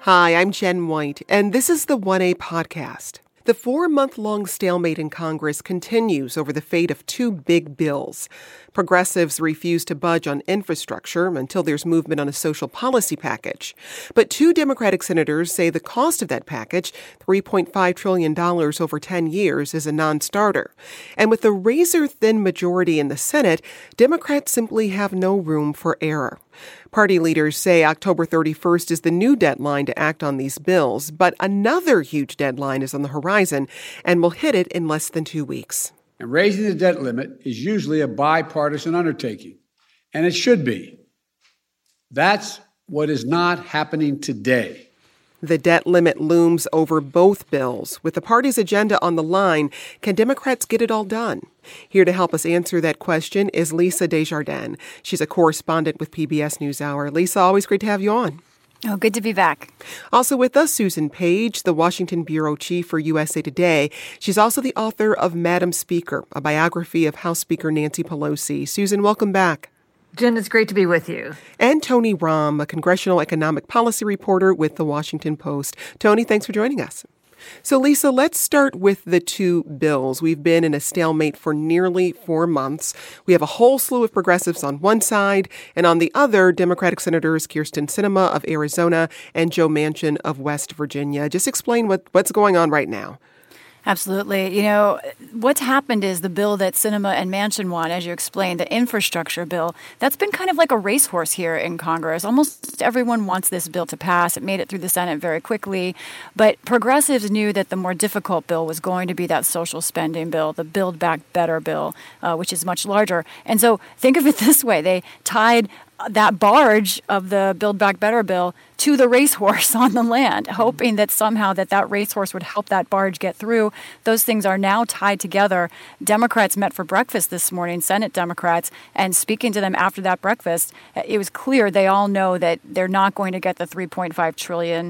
Hi, I'm Jen White, and this is the 1A podcast. The 4-month-long stalemate in Congress continues over the fate of two big bills. Progressives refuse to budge on infrastructure until there's movement on a social policy package. But two Democratic senators say the cost of that package, $3.5 trillion over 10 years, is a non-starter. And with a razor-thin majority in the Senate, Democrats simply have no room for error. Party leaders say October 31st is the new deadline to act on these bills, but another huge deadline is on the horizon and will hit it in less than 2 weeks. And raising the debt limit is usually a bipartisan undertaking, and it should be. That's what is not happening today. The debt limit looms over both bills. With the party's agenda on the line, can Democrats get it all done? Here to help us answer that question is Lisa Desjardins. She's a correspondent with PBS NewsHour. Lisa, always great to have you on. Oh, good to be back. Also with us, Susan Page, the Washington bureau chief for USA Today. She's also the author of Madam Speaker, a biography of House Speaker Nancy Pelosi. Susan, welcome back. Jen, it's great to be with you. And Tony Romm, a congressional economic policy reporter with The Washington Post. Tony, thanks for joining us. So, Lisa, let's start with the two bills. We've been in a stalemate for nearly 4 months. We have a whole slew of progressives on one side, and on the other, Democratic Senators Kyrsten Sinema of Arizona and Joe Manchin of West Virginia. Just explain what's going on right now. Absolutely. You know, what's happened is the bill that Sinema and Manchin won, as you explained, the infrastructure bill, that's been kind of like a racehorse here in Congress. Almost everyone wants this bill to pass. It made it through the Senate very quickly. But progressives knew that the more difficult bill was going to be that social spending bill, the Build Back Better bill, which is much larger. And so think of it this way. They tied that barge of the Build Back Better bill to the racehorse on the land, hoping that somehow that racehorse would help that barge get through. Those things are now tied together. Democrats met for breakfast this morning, Senate Democrats, and speaking to them after that breakfast, it was clear they all know that they're not going to get the $3.5 trillion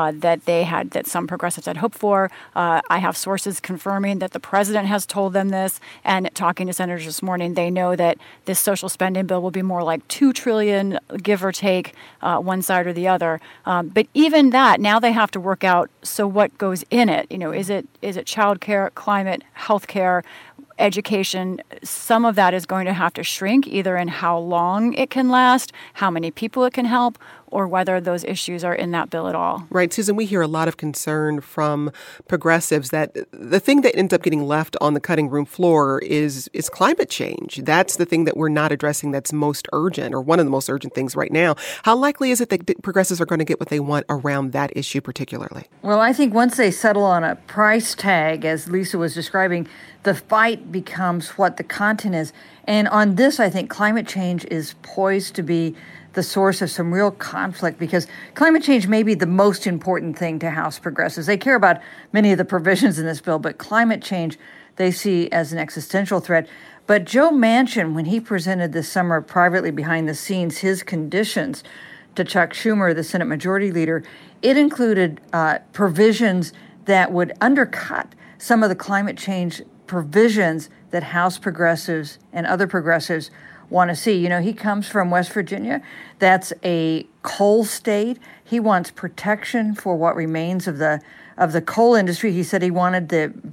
that some progressives had hoped for. I have sources confirming that the president has told them this, and talking to senators this morning, they know that this social spending bill will be more like $2 trillion, give or take, one side or the other. But even that, now they have to work out, so what goes in it? You know, is it child care, climate, health care, education? Some of that is going to have to shrink, either in how long it can last, how many people it can help, or whether those issues are in that bill at all. Right. Susan, we hear a lot of concern from progressives that the thing that ends up getting left on the cutting room floor is climate change. That's the thing that we're not addressing that's most urgent, or one of the most urgent things right now. How likely is it that progressives are going to get what they want around that issue particularly? Well, I think once they settle on a price tag, as Lisa was describing, the fight becomes what the content is. And on this, I think climate change is poised to be the source of some real conflict, because climate change may be the most important thing to House progressives. They care about many of the provisions in this bill, but climate change they see as an existential threat. But Joe Manchin, when he presented this summer privately behind the scenes his conditions to Chuck Schumer, the Senate Majority Leader, it included provisions that would undercut some of the climate change provisions that House progressives and other progressives want to see. You know, he comes from West Virginia. That's a coal state. He wants protection for what remains of the coal industry. He said he wanted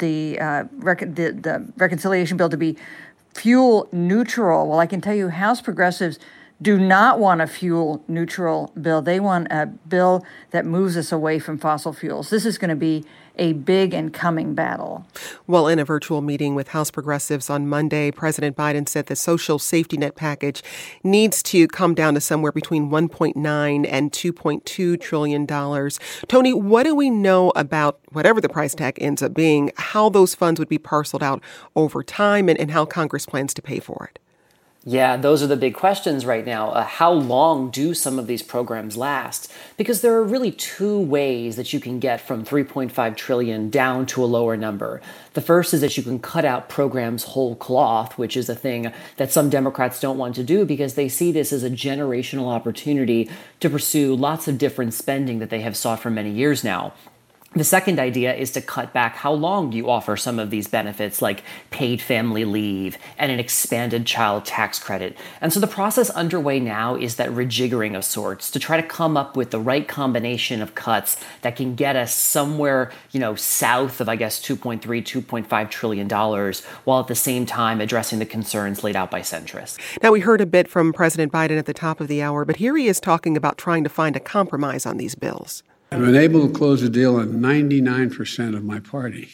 the reconciliation bill to be fuel neutral. Well, I can tell you, House progressives do not want a fuel neutral bill. They want a bill that moves us away from fossil fuels. This is going to be a big and coming battle. Well, in a virtual meeting with House progressives on Monday, President Biden said the social safety net package needs to come down to somewhere between $1.9 and $2.2 trillion. Tony, what do we know about whatever the price tag ends up being, how those funds would be parceled out over time, and how Congress plans to pay for it? Yeah, those are the big questions right now. How long do some of these programs last? Because there are really two ways that you can get from $3.5 trillion down to a lower number. The first is that you can cut out programs whole cloth, which is a thing that some Democrats don't want to do because they see this as a generational opportunity to pursue lots of different spending that they have sought for many years now. The second idea is to cut back how long you offer some of these benefits, like paid family leave and an expanded child tax credit. And so the process underway now is that rejiggering of sorts to try to come up with the right combination of cuts that can get us somewhere, south of, $2.5 trillion, while at the same time addressing the concerns laid out by centrists. Now, we heard a bit from President Biden at the top of the hour, but here he is talking about trying to find a compromise on these bills. I've been able to close a deal on 99% of my party.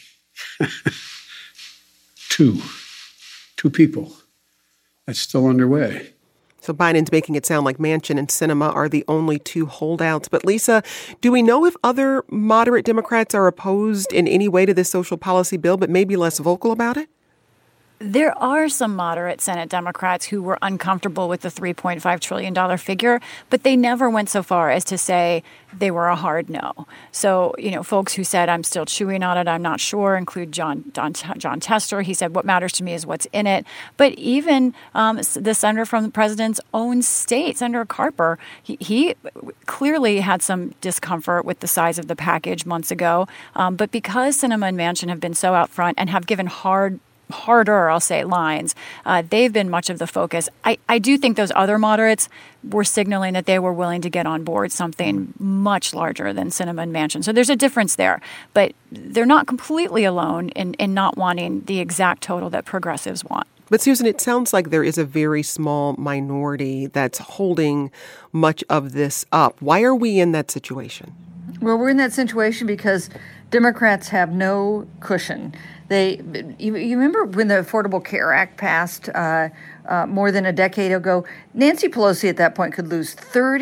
Two people. That's still underway. So Biden's making it sound like Manchin and Sinema are the only two holdouts. But Lisa, do we know if other moderate Democrats are opposed in any way to this social policy bill, but maybe less vocal about it? There are some moderate Senate Democrats who were uncomfortable with the $3.5 trillion figure, but they never went so far as to say they were a hard no. So, folks who said, I'm still chewing on it, I'm not sure, include John Tester. He said, what matters to me is what's in it. But even the senator from the president's own state, Senator Carper, he clearly had some discomfort with the size of the package months ago. But because Sinema and Manchin have been so out front and have given harder, I'll say, lines, they've been much of the focus. I do think those other moderates were signaling that they were willing to get on board something much larger than Sinema and Manchin. So there's a difference there. But they're not completely alone in not wanting the exact total that progressives want. But Susan, it sounds like there is a very small minority that's holding much of this up. Why are we in that situation? Well, we're in that situation because Democrats have no cushion. You remember when the Affordable Care Act passed more than a decade ago? Nancy Pelosi at that point could lose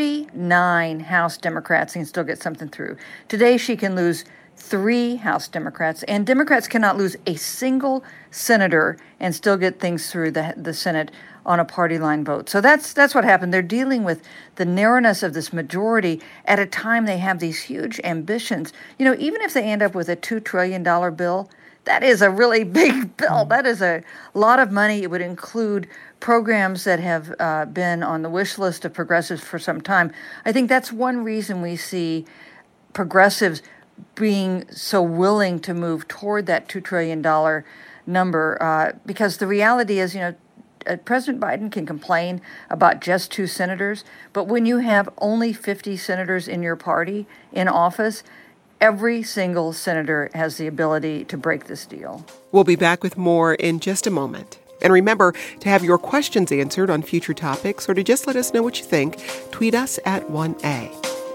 39 House Democrats and still get something through. Today she can lose 3 House Democrats, and Democrats cannot lose a single senator and still get things through the Senate on a party line vote. So that's what happened. They're dealing with the narrowness of this majority at a time they have these huge ambitions. Even if they end up with a $2 trillion bill, that is a really big bill. That is a lot of money. It would include programs that have been on the wish list of progressives for some time. I think that's one reason we see progressives being so willing to move toward that $2 trillion number, because the reality is, President Biden can complain about just 2 senators, but when you have only 50 senators in your party in office, every single senator has the ability to break this deal. We'll be back with more in just a moment. And remember, to have your questions answered on future topics or to just let us know what you think, tweet us at 1A.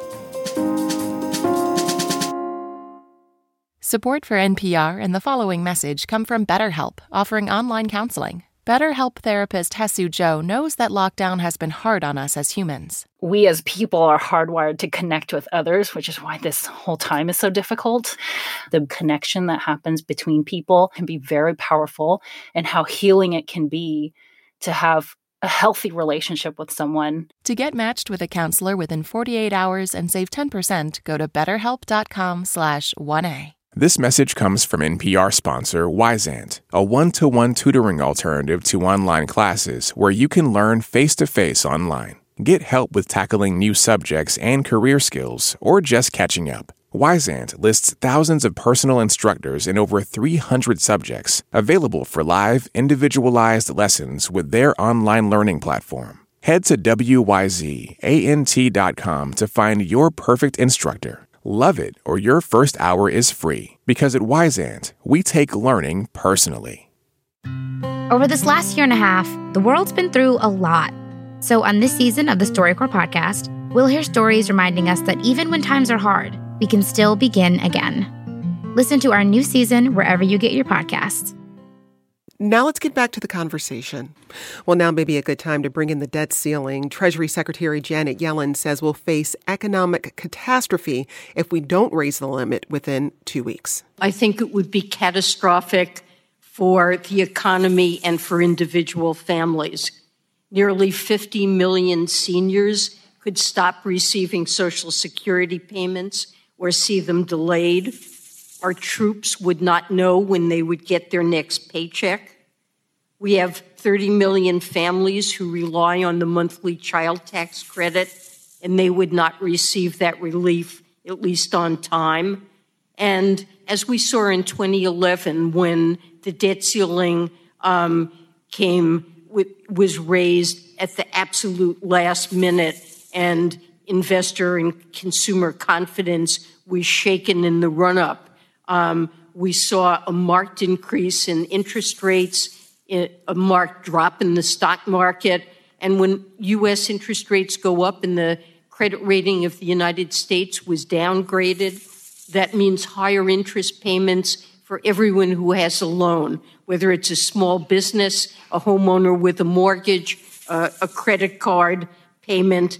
Support for NPR and the following message come from BetterHelp, offering online counseling. BetterHelp therapist Hesu Joe knows that lockdown has been hard on us as humans. We as people are hardwired to connect with others, which is why this whole time is so difficult. The connection that happens between people can be very powerful, and how healing it can be to have a healthy relationship with someone. To get matched with a counselor within 48 hours and save 10%, go to BetterHelp.com/1A. This message comes from NPR sponsor Wyzant, a one-to-one tutoring alternative to online classes where you can learn face-to-face online. Get help with tackling new subjects and career skills, or just catching up. Wyzant lists thousands of personal instructors in over 300 subjects, available for live, individualized lessons with their online learning platform. Head to wyzant.com to find your perfect instructor. Love it, or your first hour is free. Because at Wyzant, we take learning personally. Over this last year and a half, the world's been through a lot. So on this season of the StoryCorps podcast, we'll hear stories reminding us that even when times are hard, we can still begin again. Listen to our new season wherever you get your podcasts. Now let's get back to the conversation. Well, now may be a good time to bring in the debt ceiling. Treasury Secretary Janet Yellen says we'll face economic catastrophe if we don't raise the limit within 2 weeks. I think it would be catastrophic for the economy and for individual families. Nearly 50 million seniors could stop receiving Social Security payments or see them delayed. Our troops would not know when they would get their next paycheck. We have 30 million families who rely on the monthly child tax credit, and they would not receive that relief, at least on time. And as we saw in 2011, when the debt ceiling was raised at the absolute last minute and investor and consumer confidence was shaken in the run-up, we saw a marked increase in interest rates, a marked drop in the stock market. And when U.S. interest rates go up and the credit rating of the United States was downgraded, that means higher interest payments for everyone who has a loan, whether it's a small business, a homeowner with a mortgage, a credit card payment.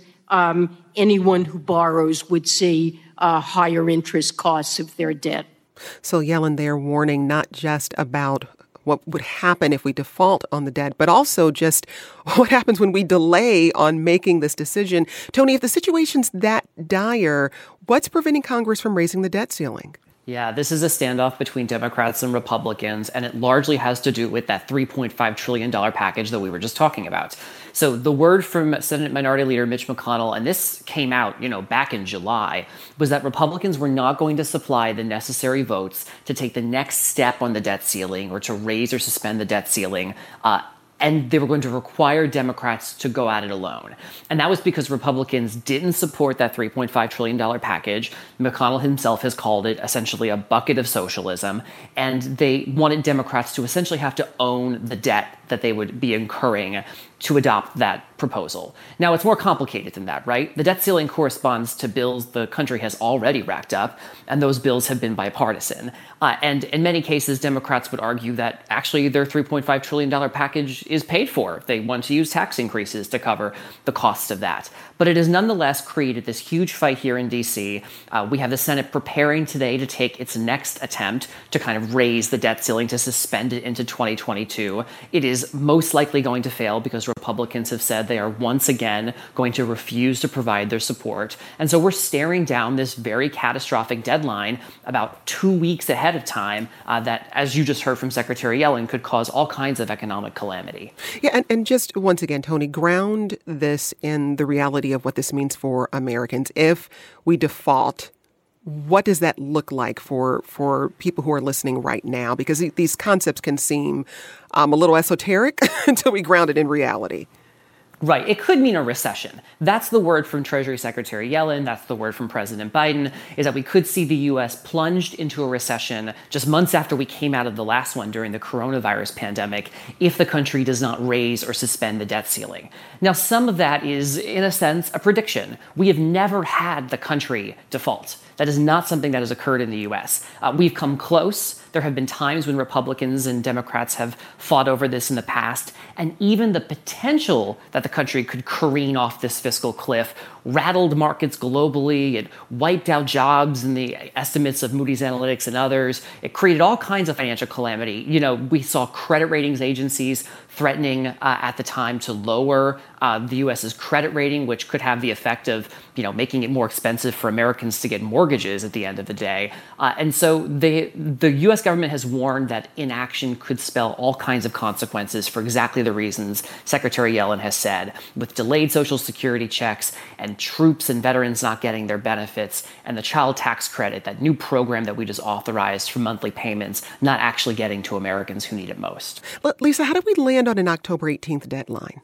Anyone who borrows would see higher interest costs of their debt. So Yellen there warning not just about what would happen if we default on the debt, but also just what happens when we delay on making this decision. Tony, if the situation's that dire, what's preventing Congress from raising the debt ceiling? Yeah, this is a standoff between Democrats and Republicans, and it largely has to do with that $3.5 trillion package that we were just talking about. So the word from Senate Minority Leader Mitch McConnell, and this came out, back in July, was that Republicans were not going to supply the necessary votes to take the next step on the debt ceiling or to raise or suspend the debt ceiling. And they were going to require Democrats to go at it alone. And that was because Republicans didn't support that $3.5 trillion package. McConnell himself has called it essentially a bucket of socialism. And they wanted Democrats to essentially have to own the debt that they would be incurring to adopt that proposal. Now, it's more complicated than that, right? The debt ceiling corresponds to bills the country has already racked up, and those bills have been bipartisan. And in many cases, Democrats would argue that actually their $3.5 trillion package is paid for. They want to use tax increases to cover the cost of that. But it has nonetheless created this huge fight here in D.C. We have the Senate preparing today to take its next attempt to kind of raise the debt ceiling, to suspend it into 2022. It is most likely going to fail because Republicans have said they are once again going to refuse to provide their support. And so we're staring down this very catastrophic deadline about 2 weeks ahead of time that, as you just heard from Secretary Yellen, could cause all kinds of economic calamity. Yeah, and just once again, Tony, ground this in the reality of what this means for Americans. If we default, what does that look like for people who are listening right now? Because these concepts can seem a little esoteric until we ground it in reality. Right. It could mean a recession. That's the word from Treasury Secretary Yellen. That's the word from President Biden, is that we could see the U.S. plunged into a recession just months after we came out of the last one during the coronavirus pandemic if the country does not raise or suspend the debt ceiling. Now, some of that is, in a sense, a prediction. We have never had the country default. That is not something that has occurred in the U.S. We've come close. There have been times when Republicans and Democrats have fought over this in the past, and even the potential that the country could careen off this fiscal cliff rattled markets globally. It wiped out jobs in the estimates of Moody's Analytics and others. It created all kinds of financial calamity. We saw credit ratings agencies threatening at the time to lower the U.S.'s credit rating, which could have the effect of, making it more expensive for Americans to get mortgages at the end of the day. And so the U.S. government has warned that inaction could spell all kinds of consequences for exactly the reasons Secretary Yellen has said, with delayed Social Security checks and troops and veterans not getting their benefits, and the child tax credit, that new program that we just authorized for monthly payments, not actually getting to Americans who need it most. Lisa, how did we land on an October 18th deadline?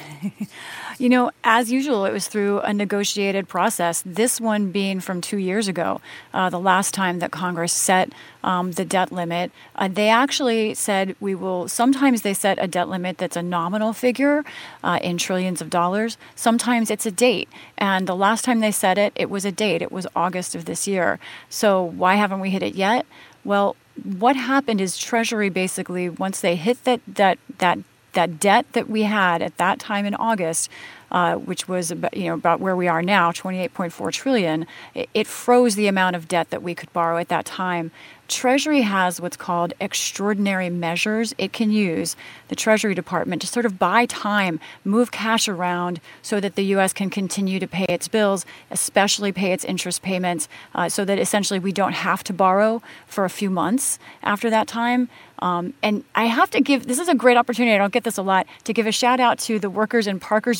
As usual, it was through a negotiated process, this one being from 2 years ago, the last time that Congress set the debt limit. They actually said sometimes they set a debt limit that's a nominal figure in trillions of dollars. Sometimes it's a date. And the last time they said it was a date. It was August of this year. So why haven't we hit it yet? Well, what happened is Treasury basically, once they hit that debt that we had at that time in August, which was about where we are now, $28.4 trillion, it froze the amount of debt that we could borrow at that time. Treasury has what's called extraordinary measures it can use, the Treasury Department, to sort of buy time, move cash around so that the U.S. can continue to pay its bills, especially pay its interest payments, so that essentially we don't have to borrow for a few months after that time. And I have to this is a great opportunity, I don't get this a lot, to give a shout out to the workers in Parkersburg, West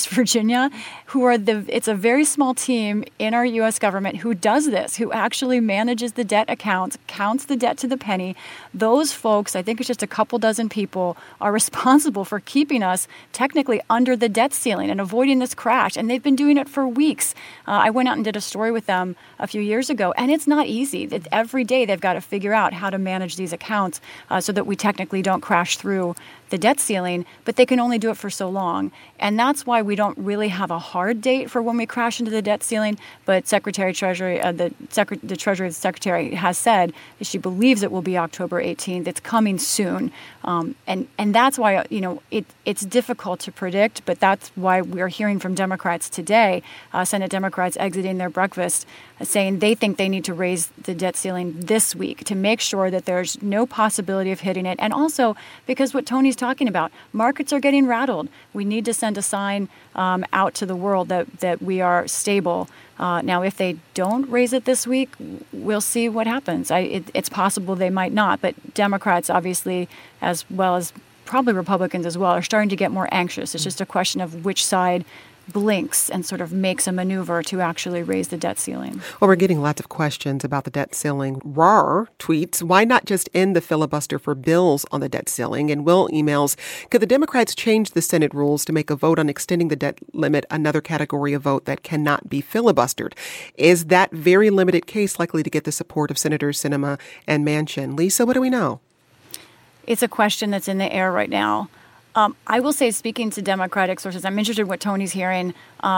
West Virginia, it's a very small team in our U.S. government who does this, who actually manages the debt accounts, counts the debt to the penny. Those folks, I think it's just a couple dozen people, are responsible for keeping us technically under the debt ceiling and avoiding this crash. And they've been doing it for weeks. I went out and did a story with them a few years ago, and it's not easy. Every day they've got to figure out how to manage these accounts so that we technically don't crash through the debt ceiling, but they can only do it for so long. And that's why we don't really have a hard date for when we crash into the debt ceiling. But Secretary of Treasury, the Treasury Secretary has said that she believes it will be October 18th. It's coming soon. And that's why, it's difficult to predict, but that's why we're hearing from Democrats today, Senate Democrats exiting their breakfast, saying they think they need to raise the debt ceiling this week to make sure that there's no possibility of hitting it. And also because what Tony's talking about, markets are getting rattled. We need to send a sign out to the world that we are stable. Now, if they don't raise it this week, we'll see what happens. It's possible they might not, but Democrats, obviously, as well as probably Republicans as well, are starting to get more anxious. It's just a question of which side blinks and sort of makes a maneuver to actually raise the debt ceiling. Well, we're getting lots of questions about the debt ceiling. Rar tweets, why not just end the filibuster for bills on the debt ceiling? And Will emails, could the Democrats change the Senate rules to make a vote on extending the debt limit another category of vote that cannot be filibustered? Is that very limited case likely to get the support of Senators Sinema and Manchin? Lisa, what do we know? It's a question that's in the air right now. I will say, speaking to Democratic sources, I'm interested in what Tony's hearing.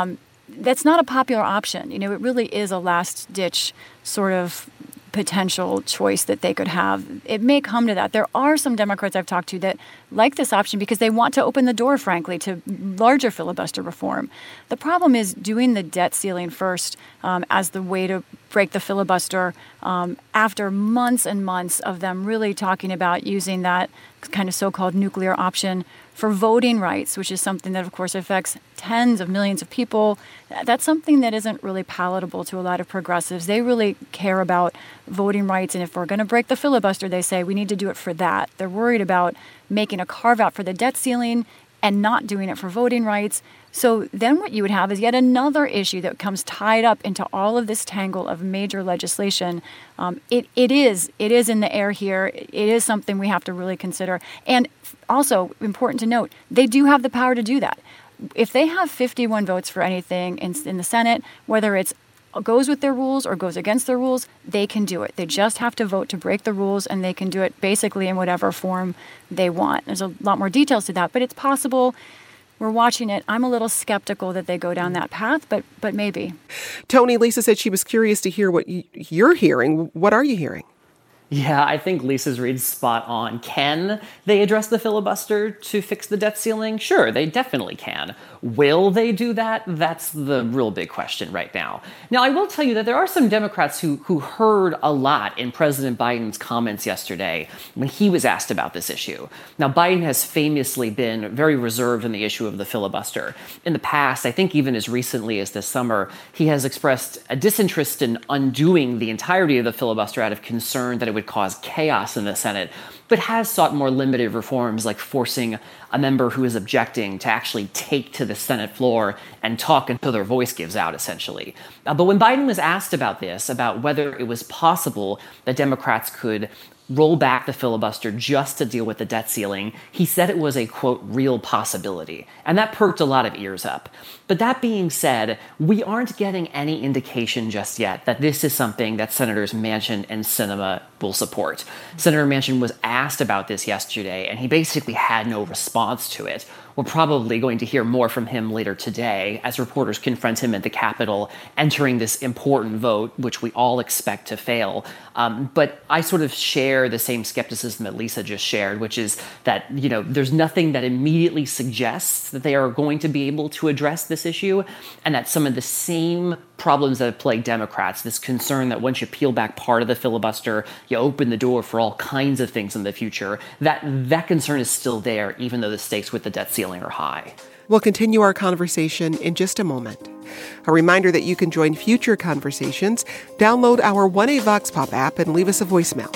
That's not a popular option. It really is a last-ditch sort of potential choice that they could have. It may come to that. There are some Democrats I've talked to that like this option because they want to open the door, frankly, to larger filibuster reform. The problem is doing the debt ceiling first as the way to break the filibuster after months and months of them really talking about using that kind of so-called nuclear option for voting rights, which is something that, of course, affects tens of millions of people. That's something that isn't really palatable to a lot of progressives. They really care about voting rights, and if we're going to break the filibuster, they say we need to do it for that. They're worried about making a carve-out for the debt ceiling and not doing it for voting rights. So then what you would have is yet another issue that comes tied up into all of this tangle of major legislation. It is in the air here. It is something we have to really consider. And also, important to note, they do have the power to do that. If they have 51 votes for anything in the Senate, whether it's goes with their rules or goes against their rules, they can do it. They just have to vote to break the rules, and they can do it basically in whatever form they want. There's a lot more details to that, but it's possible. We're watching it. I'm a little skeptical that they go down that path, but maybe. Tony, Lisa said she was curious to hear what you're hearing. What are you hearing? Yeah, I think Lisa's read's spot on. Can they address the filibuster to fix the debt ceiling? Sure, they definitely can. Will they do that? That's the real big question right now. Now, I will tell you that there are some Democrats who heard a lot in President Biden's comments yesterday when he was asked about this issue. Now, Biden has famously been very reserved on the issue of the filibuster. In the past, I think even as recently as this summer, he has expressed a disinterest in undoing the entirety of the filibuster out of concern that it would cause chaos in the Senate, but has sought more limited reforms like forcing a member who is objecting to actually take to the Senate floor and talk until their voice gives out, essentially. But when Biden was asked about this, about whether it was possible that Democrats could roll back the filibuster just to deal with the debt ceiling, he said it was a, quote, real possibility. And that perked a lot of ears up. But that being said, we aren't getting any indication just yet that this is something that Senators Manchin and Sinema will support. Senator Manchin was asked about this yesterday, and he basically had no response to it. We're probably going to hear more from him later today as reporters confront him at the Capitol, entering this important vote, which we all expect to fail. But I sort of share the same skepticism that Lisa just shared, which is that, there's nothing that immediately suggests that they are going to be able to address this issue, and that some of the same problems that have plagued Democrats, this concern that once you peel back part of the filibuster, you open the door for all kinds of things in the future, that concern is still there, even though the stakes with the debt ceiling are high. We'll continue our conversation in just a moment. A reminder that you can join future conversations. Download our 1A Vox Pop app and leave us a voicemail.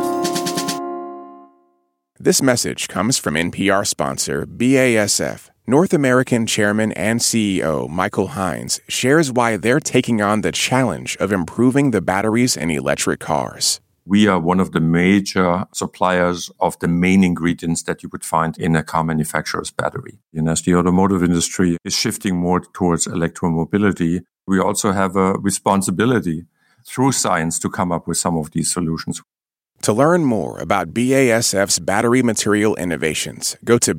This message comes from NPR sponsor BASF. North American Chairman and CEO Michael Hines shares why they're taking on the challenge of improving the batteries in electric cars. We are one of the major suppliers of the main ingredients that you would find in a car manufacturer's battery. And as the automotive industry is shifting more towards electromobility, we also have a responsibility through science to come up with some of these solutions. To learn more about BASF's battery material innovations, go to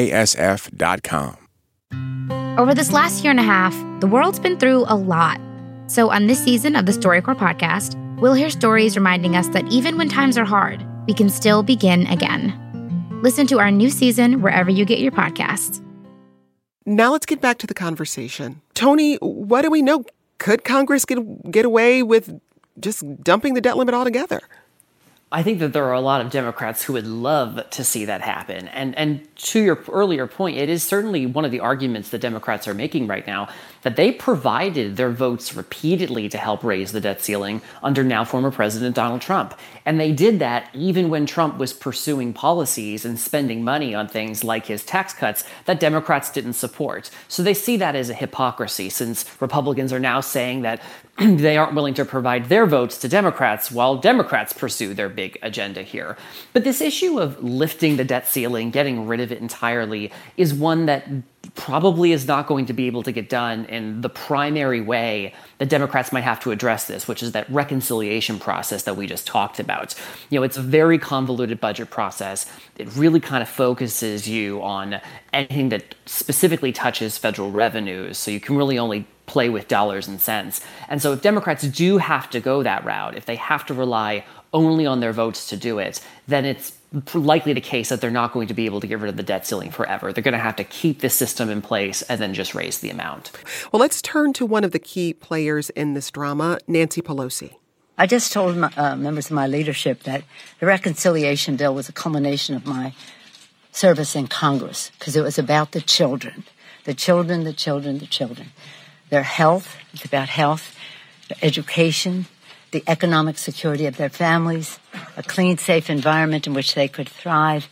BASF.com. Over this last year and a half, the world's been through a lot. So on this season of the StoryCorps podcast, we'll hear stories reminding us that even when times are hard, we can still begin again. Listen to our new season wherever you get your podcasts. Now let's get back to the conversation. Tony, what do we know? Could Congress get away with just dumping the debt limit altogether? I think that there are a lot of Democrats who would love to see that happen. And to your earlier point, it is certainly one of the arguments that Democrats are making right now, that they provided their votes repeatedly to help raise the debt ceiling under now former President Donald Trump. And they did that even when Trump was pursuing policies and spending money on things like his tax cuts that Democrats didn't support. So they see that as a hypocrisy, since Republicans are now saying that they aren't willing to provide their votes to Democrats while Democrats pursue their big agenda here. But this issue of lifting the debt ceiling, getting rid of it entirely, is one that probably is not going to be able to get done in the primary way that Democrats might have to address this, which is that reconciliation process that we just talked about. You know, it's a very convoluted budget process. It really kind of focuses you on anything that specifically touches federal revenues, so you can really only play with dollars and cents. And so if Democrats do have to go that route, if they have to rely only on their votes to do it, then it's likely the case that they're not going to be able to get rid of the debt ceiling forever. They're going to have to keep this system in place and then just raise the amount. Well, let's turn to one of the key players in this drama, Nancy Pelosi. I just told members of my leadership that the reconciliation bill was a culmination of my service in Congress, because it was about the children, the children, the children, the children. Their health, it's about health, their education, the economic security of their families, a clean, safe environment in which they could thrive,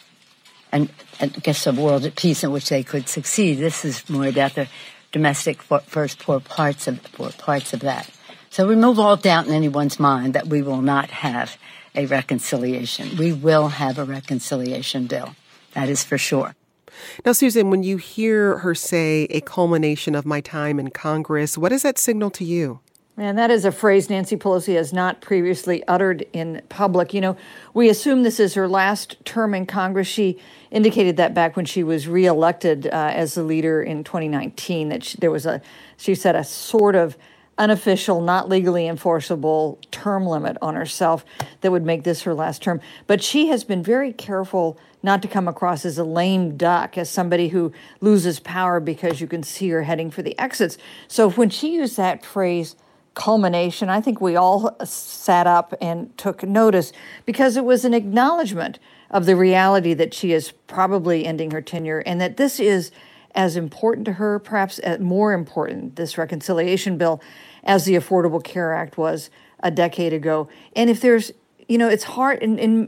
and I guess a world at peace in which they could succeed. This is more about the domestic first poor parts of that. So remove all doubt in anyone's mind that we will not have a reconciliation. We will have a reconciliation bill. That is for sure. Now, Susan, when you hear her say a culmination of my time in Congress, what does that signal to you? And that is a phrase Nancy Pelosi has not previously uttered in public. You know, we assume this is her last term in Congress. She indicated that back when she was reelected as the leader in 2019, that she set a sort of unofficial, not legally enforceable term limit on herself that would make this her last term. But she has been very careful not to come across as a lame duck, as somebody who loses power because you can see her heading for the exits. So when she used that phrase, culmination, I think we all sat up and took notice, because it was an acknowledgement of the reality that she is probably ending her tenure, and that this is as important to her, perhaps more important, this reconciliation bill, as the Affordable Care Act was a decade ago. And if there's, you know, it's hard,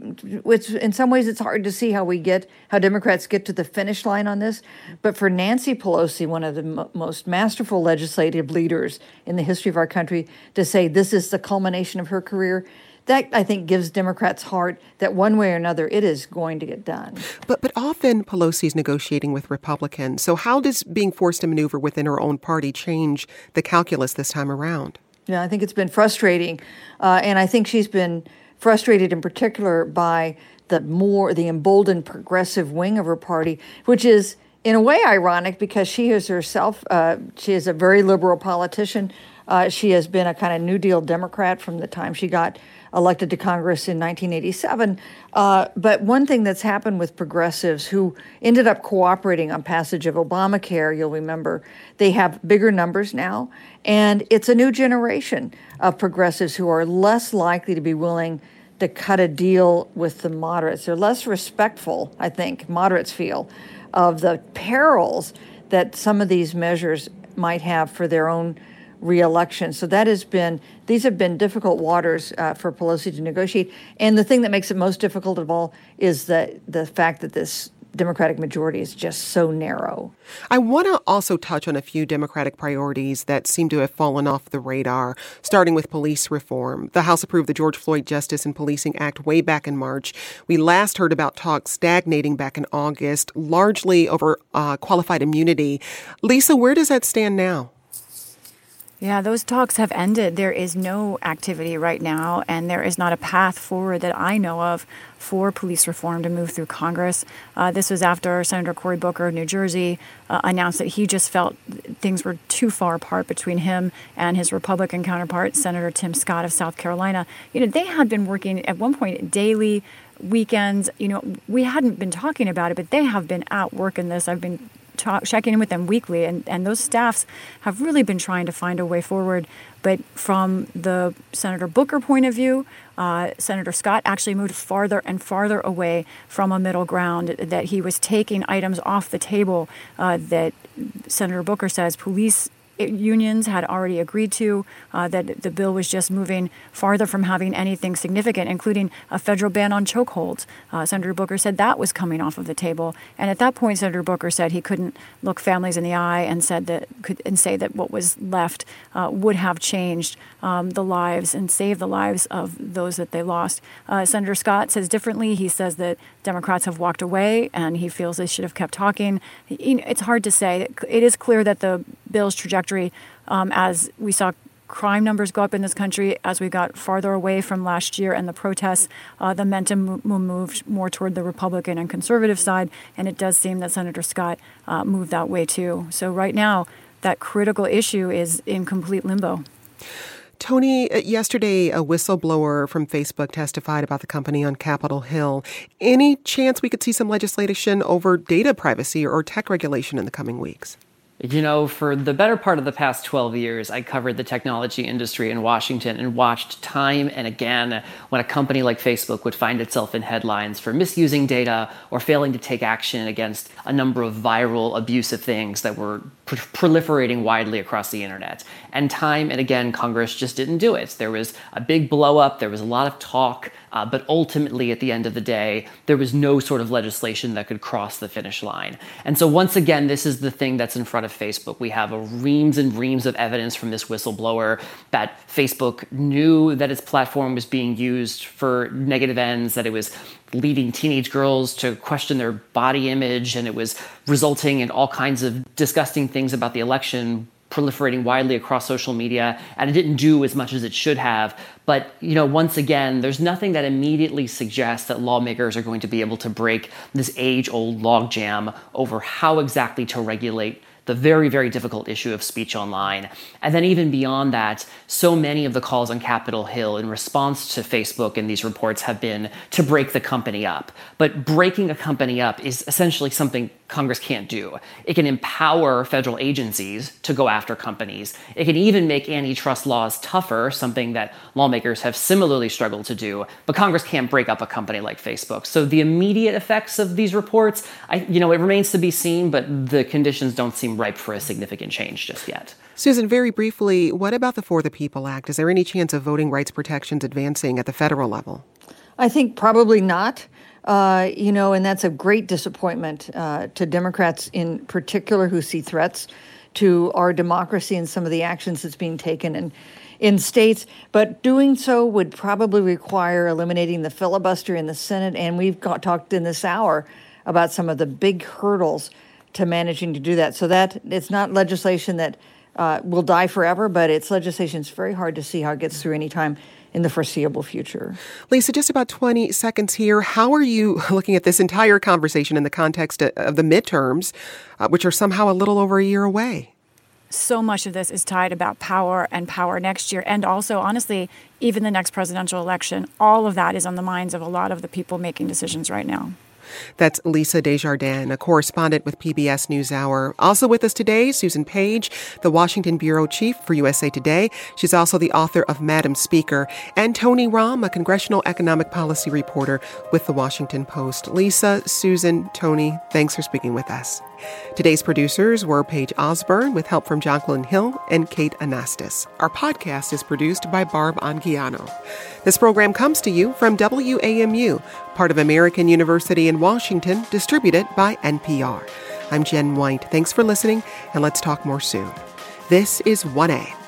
in some ways it's hard to see how Democrats get to the finish line on this. But for Nancy Pelosi, one of the most masterful legislative leaders in the history of our country, to say this is the culmination of her career, that, I think, gives Democrats heart that one way or another it is going to get done. But often Pelosi's negotiating with Republicans. So how does being forced to maneuver within her own party change the calculus this time around? Yeah, I think it's been frustrating. And I think she's been frustrated in particular by the emboldened progressive wing of her party, which is in a way ironic, because she is herself, she is a very liberal politician. She has been a kind of New Deal Democrat from the time she got elected to Congress in 1987. But one thing that's happened with progressives who ended up cooperating on passage of Obamacare, you'll remember, they have bigger numbers now. And it's a new generation of progressives who are less likely to be willing to cut a deal with the moderates. They're less respectful, I think, moderates feel, of the perils that some of these measures might have for their own re-election. So these have been difficult waters for Pelosi to negotiate. And the thing that makes it most difficult of all is the fact that this Democratic majority is just so narrow. I want to also touch on a few Democratic priorities that seem to have fallen off the radar, starting with police reform. The House approved the George Floyd Justice and Policing Act way back in March. We last heard about talks stagnating back in August, largely over qualified immunity. Lisa, where does that stand now? Yeah, those talks have ended. There is no activity right now, and there is not a path forward that I know of for police reform to move through Congress. This was after Senator Cory Booker of New Jersey announced that he just felt things were too far apart between him and his Republican counterpart, Senator Tim Scott of South Carolina. They had been working at one point daily, weekends. We hadn't been talking about it, but they have been at work in this. I've been checking in with them weekly, and those staffs have really been trying to find a way forward. But from the Senator Booker point of view, Senator Scott actually moved farther and farther away from a middle ground, that he was taking items off the table that Senator Booker says police unions had already agreed to, that the bill was just moving farther from having anything significant, including a federal ban on chokeholds. Senator Booker said that was coming off of the table. And at that point, Senator Booker said he couldn't look families in the eye and say that what was left would have changed the lives and saved the lives of those that they lost. Senator Scott says differently. He says that Democrats have walked away and he feels they should have kept talking. It's hard to say. It is clear that the bill's trajectory, as we saw crime numbers go up in this country, as we got farther away from last year and the protests, the momentum moved more toward the Republican and conservative side, and it does seem that Senator Scott moved that way too. So right now, that critical issue is in complete limbo. Tony, yesterday a whistleblower from Facebook testified about the company on Capitol Hill. Any chance we could see some legislation over data privacy or tech regulation in the coming weeks? For the better part of the past 12 years, I covered the technology industry in Washington and watched time and again when a company like Facebook would find itself in headlines for misusing data or failing to take action against a number of viral, abusive things that were proliferating widely across the internet. And time and again, Congress just didn't do it. There was a big blow up. There was a lot of talk. But ultimately, at the end of the day, there was no sort of legislation that could cross the finish line. And so once again, this is the thing that's in front of Facebook. We have reams and reams of evidence from this whistleblower that Facebook knew that its platform was being used for negative ends, that it was leading teenage girls to question their body image, and it was resulting in all kinds of disgusting things about the election proliferating widely across social media, and it didn't do as much as it should have. But, once again, there's nothing that immediately suggests that lawmakers are going to be able to break this age-old logjam over how exactly to regulate the very, very difficult issue of speech online. And then even beyond that, so many of the calls on Capitol Hill in response to Facebook and these reports have been to break the company up. But breaking a company up is essentially something Congress can't do. It can empower federal agencies to go after companies. It can even make antitrust laws tougher, something that lawmakers have similarly struggled to do. But Congress can't break up a company like Facebook. So the immediate effects of these reports, it remains to be seen, but the conditions don't seem ripe for a significant change just yet. Susan, very briefly, what about the For the People Act? Is there any chance of voting rights protections advancing at the federal level? I think probably not. And that's a great disappointment to Democrats in particular who see threats to our democracy and some of the actions that's being taken in states. But doing so would probably require eliminating the filibuster in the Senate. And we've talked in this hour about some of the big hurdles to managing to do that. So that it's not legislation that will die forever, but it's legislation that's very hard to see how it gets through any time in the foreseeable future. Lisa, just about 20 seconds here. How are you looking at this entire conversation in the context of the midterms, which are somehow a little over a year away? So much of this is tied about power and power next year. And also, honestly, even the next presidential election, all of that is on the minds of a lot of the people making decisions right now. That's Lisa Desjardins, a correspondent with PBS NewsHour. Also with us today, Susan Page, the Washington bureau chief for USA Today. She's also the author of Madam Speaker. And Tony Romm, a congressional economic policy reporter with the Washington Post. Lisa, Susan, Tony, thanks for speaking with us. Today's producers were Paige Osborne with help from Jacqueline Hill and Kate Anastas. Our podcast is produced by Barb Anguiano. This program comes to you from WAMU, part of American University in in Washington, distributed by NPR. I'm Jen White. Thanks for listening, and let's talk more soon. This is 1A.